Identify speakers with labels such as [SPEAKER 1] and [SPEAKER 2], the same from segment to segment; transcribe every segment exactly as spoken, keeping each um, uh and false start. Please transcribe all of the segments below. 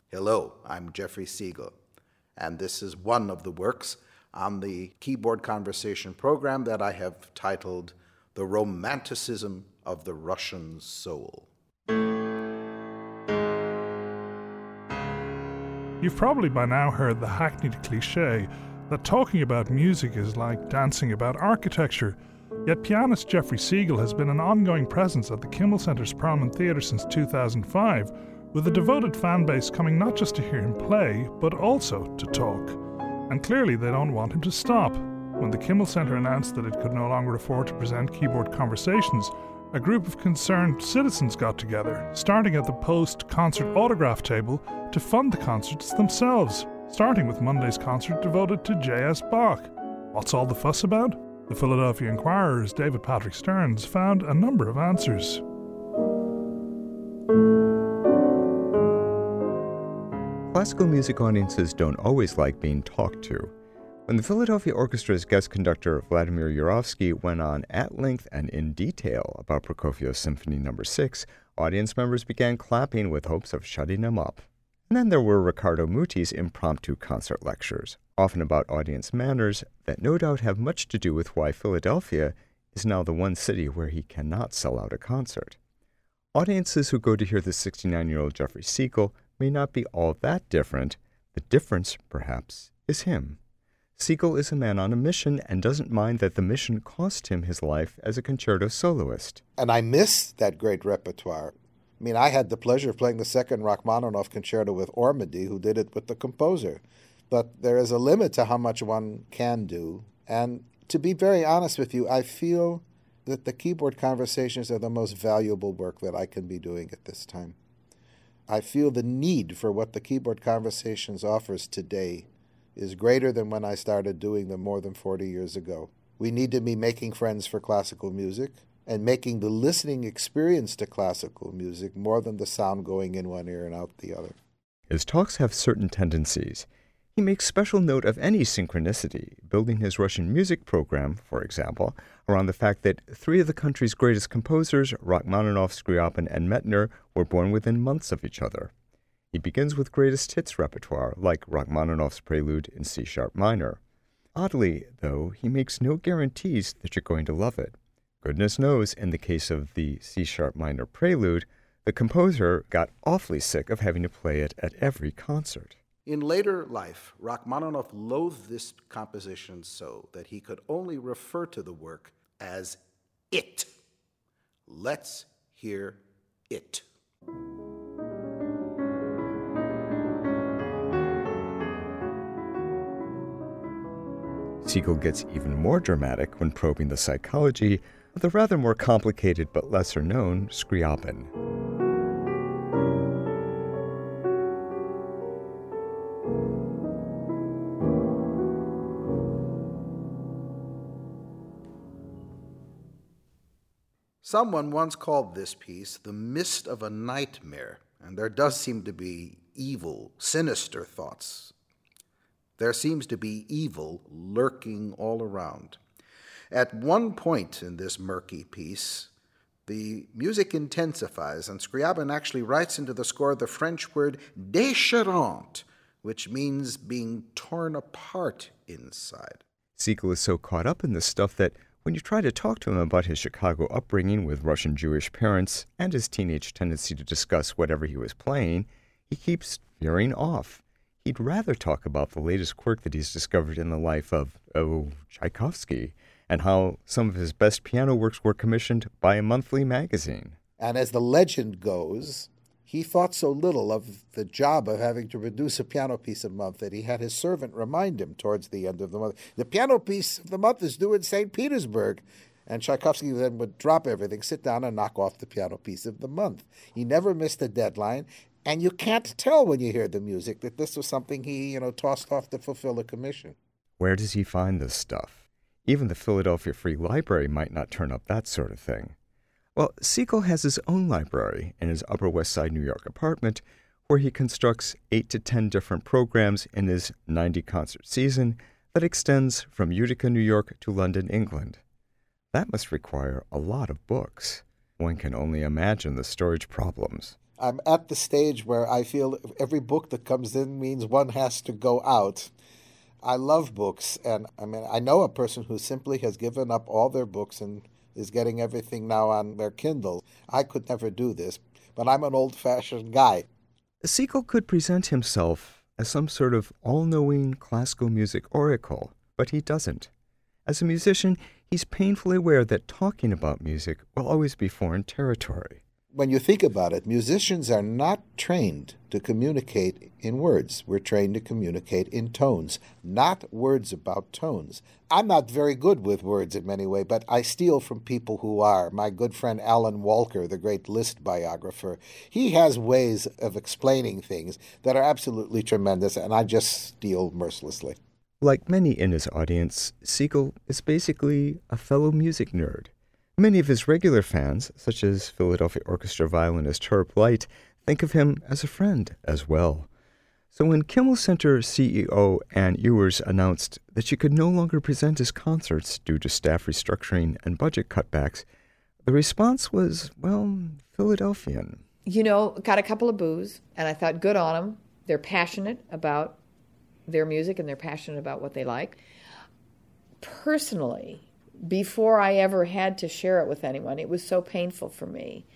[SPEAKER 1] Hello, I'm Jeffrey Siegel, and this is one of the works on the Keyboard Conversation program that I have titled The Romanticism of the Russian Soul.
[SPEAKER 2] You've probably by now heard the hackneyed cliché that talking about music is like dancing about architecture, yet pianist Jeffrey Siegel has been an ongoing presence at the Kimmel Center's Perlman Theatre since two thousand five, with a devoted fan base coming not just to hear him play, but also to talk. And clearly they don't want him to stop. When the Kimmel Center announced that it could no longer afford to present Keyboard Conversations, a group of concerned citizens got together, starting at the post-concert autograph table, to fund the concerts themselves, starting with Monday's concert devoted to J S Bach. What's all the fuss about? The Philadelphia Inquirer's David Patrick Stearns found a number of answers.
[SPEAKER 3] Classical music audiences don't always like being talked to. When the Philadelphia Orchestra's guest conductor Vladimir Yurovsky went on at length and in detail about Prokofiev's Symphony Number six, audience members began clapping with hopes of shutting him up. And then there were Riccardo Muti's impromptu concert lectures, often about audience manners that no doubt have much to do with why Philadelphia is now the one city where he cannot sell out a concert. Audiences who go to hear the sixty-nine-year-old Jeffrey Siegel may not be all that different. The difference, perhaps, is him. Siegel is a man on a mission and doesn't mind that the mission cost him his life as a concerto soloist.
[SPEAKER 1] And I miss that great repertoire. I mean, I had the pleasure of playing the second Rachmaninoff concerto with Ormandy, who did it with the composer. But there is a limit to how much one can do. And to be very honest with you, I feel that the Keyboard Conversations are the most valuable work that I can be doing at this time. I feel the need for what the Keyboard Conversations offers today is greater than when I started doing them more than forty years ago. We need to be making friends for classical music and making the listening experience to classical music more than the sound going in one ear and out the other.
[SPEAKER 3] His talks have certain tendencies. He makes special note of any synchronicity, building his Russian music program, for example, around the fact that three of the country's greatest composers, Rachmaninoff, Scriabin, and Medtner, were born within months of each other. He begins with greatest hits repertoire, like Rachmaninoff's Prelude in C-sharp minor. Oddly, though, he makes no guarantees that you're going to love it. Goodness knows, in the case of the C-sharp minor Prelude, the composer got awfully sick of having to play it at every concert.
[SPEAKER 1] In later life, Rachmaninoff loathed this composition so that he could only refer to the work as it. Let's hear it.
[SPEAKER 3] Siegel gets even more dramatic when probing the psychology of the rather more complicated but lesser-known Scriabin.
[SPEAKER 1] Someone once called this piece the mist of a nightmare, and there does seem to be evil, sinister thoughts. There seems to be evil lurking all around. At one point in this murky piece, the music intensifies, and Scriabin actually writes into the score the French word déchirant, which means being torn apart inside.
[SPEAKER 3] Siegel is so caught up in this stuff that when you try to talk to him about his Chicago upbringing with Russian Jewish parents and his teenage tendency to discuss whatever he was playing, he keeps veering off. He'd rather talk about the latest quirk that he's discovered in the life of, oh, Tchaikovsky, and how some of his best piano works were commissioned by a monthly magazine.
[SPEAKER 1] And as the legend goes, he thought so little of the job of having to produce a piano piece a month that he had his servant remind him towards the end of the month, the piano piece of the month is due in Saint Petersburg. And Tchaikovsky then would drop everything, sit down and knock off the piano piece of the month. He never missed a deadline. And you can't tell when you hear the music that this was something he, you know, tossed off to fulfill a commission.
[SPEAKER 3] Where does he find this stuff? Even the Philadelphia Free Library might not turn up that sort of thing. Well, Siegel has his own library in his Upper West Side New York apartment, where he constructs eight to ten different programs in his ninety-concert season that extends from Utica, New York to London, England. That must require a lot of books. One can only imagine the storage problems.
[SPEAKER 1] I'm at the stage where I feel every book that comes in means one has to go out. I love books, and I mean, I know a person who simply has given up all their books and is getting everything now on their Kindle. I could never do this, but I'm an old-fashioned guy.
[SPEAKER 3] Siegel could present himself as some sort of all-knowing classical music oracle, but he doesn't. As a musician, he's painfully aware that talking about music will always be foreign territory.
[SPEAKER 1] When you think about it, musicians are not trained to communicate in words. We're trained to communicate in tones, not words about tones. I'm not very good with words in many ways, but I steal from people who are. My good friend Alan Walker, the great Liszt biographer, he has ways of explaining things that are absolutely tremendous, and I just steal mercilessly.
[SPEAKER 3] Like many in his audience, Siegel is basically a fellow music nerd. Many of his regular fans, such as Philadelphia Orchestra violinist Herb Light, think of him as a friend as well. So when Kimmel Center C E O Ann Ewers announced that she could no longer present his concerts due to staff restructuring and budget cutbacks, the response was, well, Philadelphian.
[SPEAKER 4] You know, got a couple of boos, and I thought, good on them. They're passionate about their music, and they're passionate about what they like. Personally, before I ever had to share it with anyone, it was so painful for me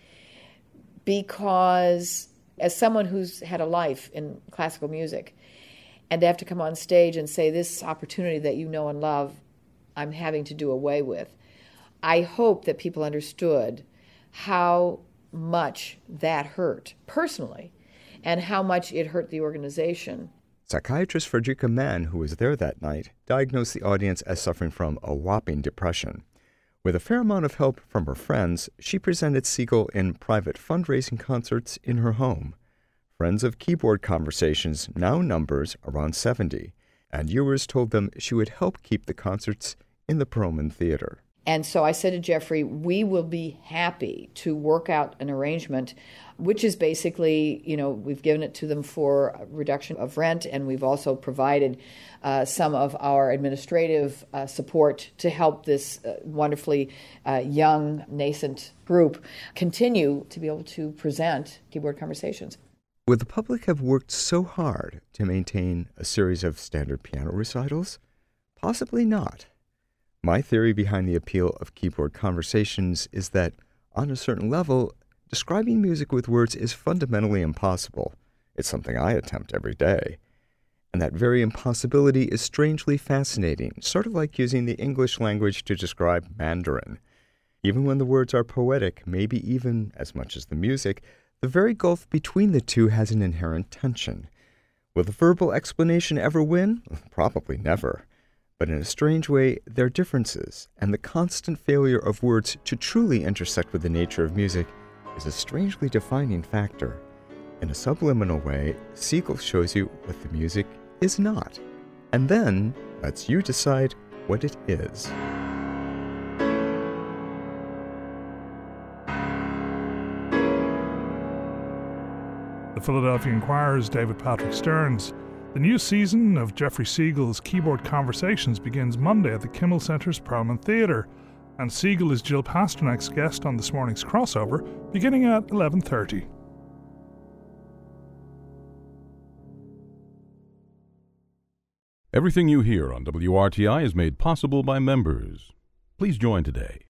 [SPEAKER 4] because as someone who's had a life in classical music and to have to come on stage and say this opportunity that you know and love, I'm having to do away with, I hope that people understood how much that hurt personally and how much it hurt the organization.
[SPEAKER 3] Psychiatrist Frederica Mann, who was there that night, diagnosed the audience as suffering from a whopping depression. With a fair amount of help from her friends, she presented Siegel in private fundraising concerts in her home. Friends of Keyboard Conversations now numbers around seventy, and Ewers told them she would help keep the concerts in the Perlman Theater.
[SPEAKER 4] And so I said to Jeffrey, we will be happy to work out an arrangement, which is basically, you know, we've given it to them for a reduction of rent, and we've also provided uh, some of our administrative uh, support to help this uh, wonderfully uh, young, nascent group continue to be able to present Keyboard Conversations.
[SPEAKER 3] Would the public have worked so hard to maintain a series of standard piano recitals? Possibly not. My theory behind the appeal of Keyboard Conversations is that, on a certain level, describing music with words is fundamentally impossible. It's something I attempt every day. And that very impossibility is strangely fascinating, sort of like using the English language to describe Mandarin. Even when the words are poetic, maybe even as much as the music, the very gulf between the two has an inherent tension. Will the verbal explanation ever win? Probably never. But in a strange way, there are differences, and the constant failure of words to truly intersect with the nature of music is a strangely defining factor. In a subliminal way, Siegel shows you what the music is not, and then lets you decide what it is.
[SPEAKER 2] The Philadelphia Inquirer's David Patrick Stearns. The new season of Jeffrey Siegel's Keyboard Conversations begins Monday at the Kimmel Center's Perlman Theater, and Siegel is Jill Pasternak's guest on this morning's crossover, beginning at eleven thirty.
[SPEAKER 5] Everything you hear on W R T I is made possible by members. Please join today.